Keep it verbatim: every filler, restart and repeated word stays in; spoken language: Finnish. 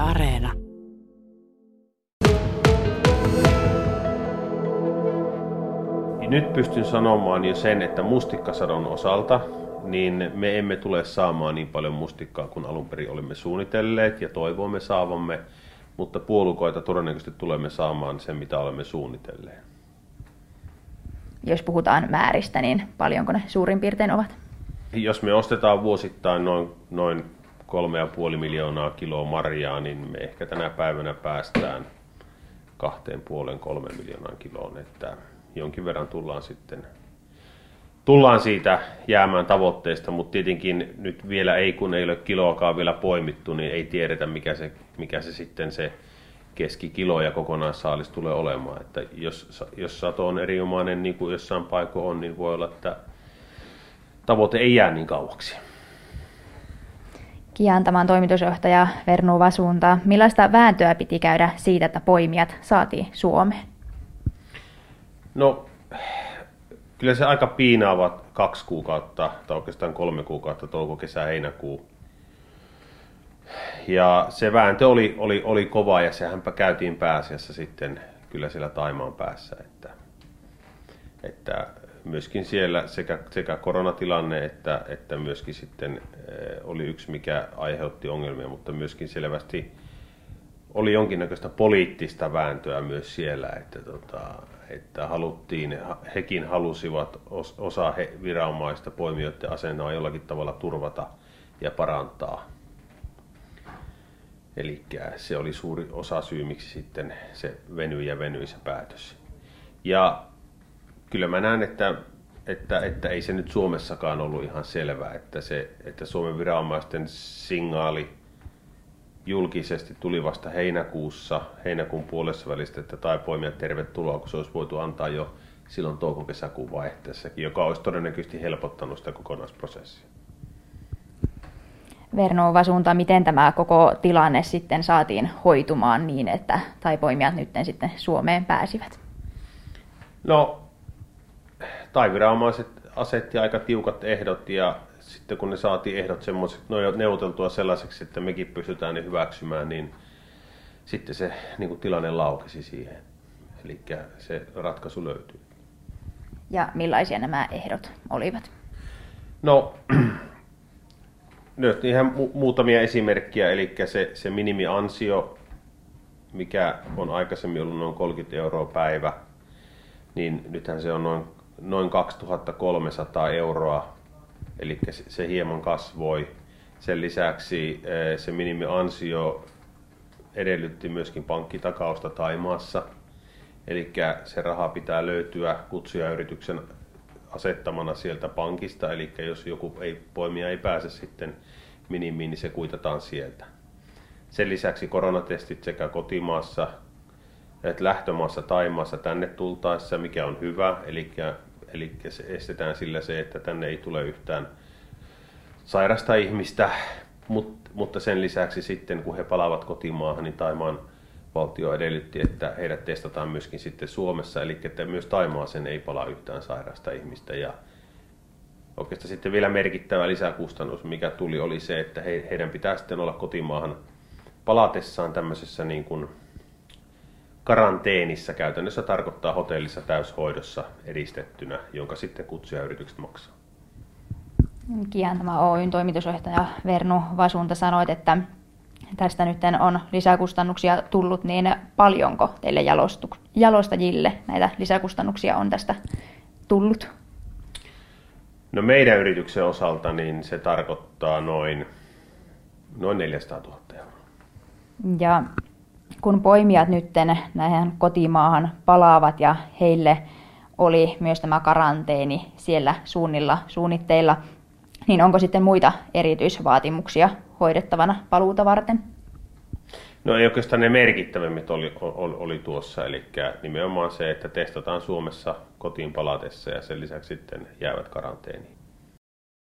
Areena. Nyt pystyn sanomaan jo sen, että mustikkasadon osalta niin me emme tule saamaan niin paljon mustikkaa kuin alun perin olimme suunnitelleet ja toivoimme saavamme, mutta puolukoita todennäköisesti tulemme saamaan sen, mitä olemme suunnitelleet. Jos puhutaan määristä, niin paljonko ne suurin piirtein ovat? Jos me ostetaan vuosittain noin, noin kolme ja puoli miljoonaa kiloa marjaa, niin me ehkä tänä päivänä päästään kahteen puolen kolme miljoonaan kiloon, että jonkin verran tullaan sitten tullaan siitä jäämään tavoitteesta, mutta tietenkin nyt vielä ei, kun ei ole kiloakaan vielä poimittu, niin ei tiedetä mikä se, mikä se sitten se keskikilo ja kokonaissaalis tulee olemaan. Että jos, jos sato on erinomainen, niin kuin jossain paikoin on, niin voi olla, että tavoite ei jää niin kauaksi. Kiantaman toimitusjohtaja Vernu Vasunta, millaista vääntöä piti käydä siitä, että poimijat saatiin Suomeen? No, kyllä se aika piinaavat kaksi kuukautta, tai oikeastaan kolme kuukautta, touko, kesä, heinäkuu. Ja se vääntö oli, oli, oli kova, ja sehänpä käytiin pääasiassa sitten kyllä siellä Thaimaan päässä. Että, että myöskin siellä sekä, sekä koronatilanne, että, että myöskin sitten oli yksi, mikä aiheutti ongelmia, mutta myöskin selvästi oli jonkinnäköistä poliittista vääntöä myös siellä, että, tota, että haluttiin, hekin halusivat osa he, viranomaista poimijoiden asenaa jollakin tavalla turvata ja parantaa. Eli se oli suuri osa syy, miksi sitten se venyi ja venyi se päätös. Ja kyllä mä näen, että, että, että ei se nyt Suomessakaan ollut ihan selvää, että, se, että Suomen viranomaisten signaali julkisesti tuli vasta heinäkuussa, heinäkuun puolessa välistä, että tai poimijat tervetuloa, kun se olisi voitu antaa jo silloin touko-kesäkuun vaihteessakin, joka olisi todennäköisesti helpottanut sitä kokonaisprosessia. Vernu Vasunta, miten tämä koko tilanne sitten saatiin hoitumaan niin, että tai poimijat nyt sitten Suomeen pääsivät? No, tai-viranomaiset asetti aika tiukat ehdot ja sitten kun ne saatiin ehdot semmoiset, neuvoteltua sellaiseksi, että mekin pystytään ne hyväksymään, niin sitten se niin kuin tilanne laukesi siihen. Eli se ratkaisu löytyi. Ja millaisia nämä ehdot olivat? No, nyt ihan mu- muutamia esimerkkiä, eli se, se minimiansio, mikä on aikaisemmin ollut noin kolmekymmentä euroa päivä, niin nythän se on noin, noin kaksituhattakolmesataa euroa, eli se, se hieman kasvoi. Sen lisäksi se minimiansio edellytti myöskin pankkitakausta Thaimaassa, eli se raha pitää löytyä kutsujayrityksen asettamana sieltä pankista, eli jos joku ei, poimija ei pääse sitten minimiin, niin se kuitataan sieltä. Sen lisäksi koronatestit sekä kotimaassa että lähtömaassa Thaimaassa tänne tultaessa, mikä on hyvä, eli, eli se estetään sillä se, että tänne ei tule yhtään sairasta ihmistä, mutta, mutta sen lisäksi sitten kun he palaavat kotimaahan, niin Thaimaan valtio edellytti, että heidät testataan myöskin sitten Suomessa, eli että myös Thaimaaseen ei palaa yhtään sairasta ihmistä. Ja oikeastaan sitten vielä merkittävä lisäkustannus, mikä tuli, oli se, että he, heidän pitää sitten olla kotimaahan palatessaan tämmöisessä niin kuin karanteenissa, käytännössä tarkoittaa hotellissa täyshoidossa edistettynä, jonka sitten kutsujayritykset maksaa. Kiantama Oyn toimitusjohtaja Vernu Vasunta sanoit, että tästä nyt on lisäkustannuksia tullut, niin paljonko teille jalostu- jalostajille näitä lisäkustannuksia on tästä tullut? No meidän yrityksen osalta niin se tarkoittaa noin, noin neljäsataatuhatta euroa. Ja kun poimijat nyt näihin kotimaahan palaavat ja heille oli myös tämä karanteeni siellä suunnilla, suunnitteilla, niin onko sitten muita erityisvaatimuksia hoidettavana paluuta varten? No ei oikeastaan ne merkittävimmät oli, oli, oli tuossa, eli nimenomaan se, että testataan Suomessa kotiin palatessa ja sen lisäksi sitten jäävät karanteeniin.